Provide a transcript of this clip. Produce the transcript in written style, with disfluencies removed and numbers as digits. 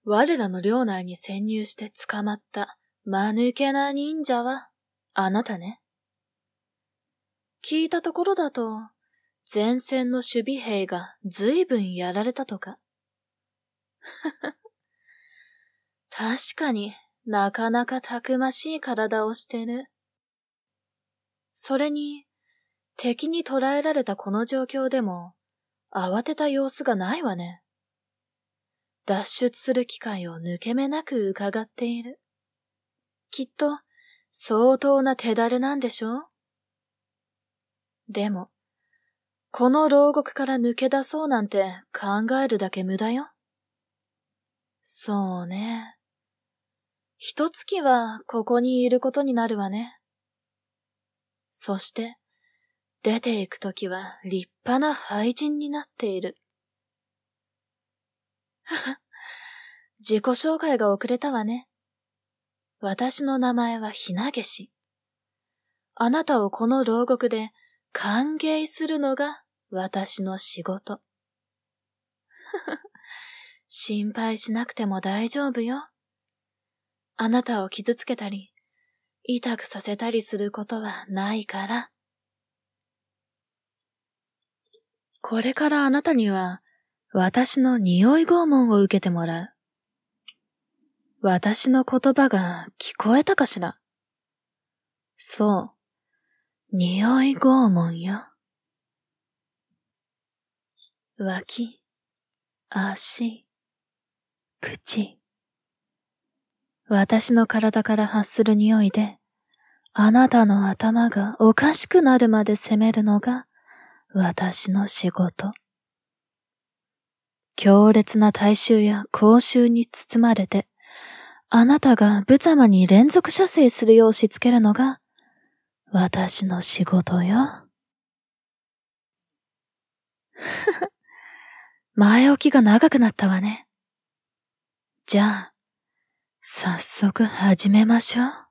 我らの領内に潜入して捕まった間抜けな忍者はあなたね。聞いたところだと、前線の守備兵がずいぶんやられたとか。確かになかなかたくましい体をしてる。それに、敵に捕らえられたこの状況でも、慌てた様子がないわね。脱出する機会を抜け目なく伺っている。きっと、相当な手だれなんでしょう？でも、この牢獄から抜け出そうなんて考えるだけ無駄よ。そうね。一月はここにいることになるわね。そして、出て行くときは立派な俳人になっている。自己紹介が遅れたわね。私の名前はひなげし。あなたをこの牢獄で歓迎するのが私の仕事。心配しなくても大丈夫よ。あなたを傷つけたり、痛くさせたりすることはないから。これからあなたには私の匂い拷問を受けてもらう。私の言葉が聞こえたかしら？そう、匂い拷問よ。脇、足、口。私の体から発する匂いで、あなたの頭がおかしくなるまで責めるのが私の仕事。強烈な体臭や口臭に包まれて、あなたが無様に連続射精するようしつけるのが私の仕事よ。前置きが長くなったわね。じゃあ、早速始めましょう。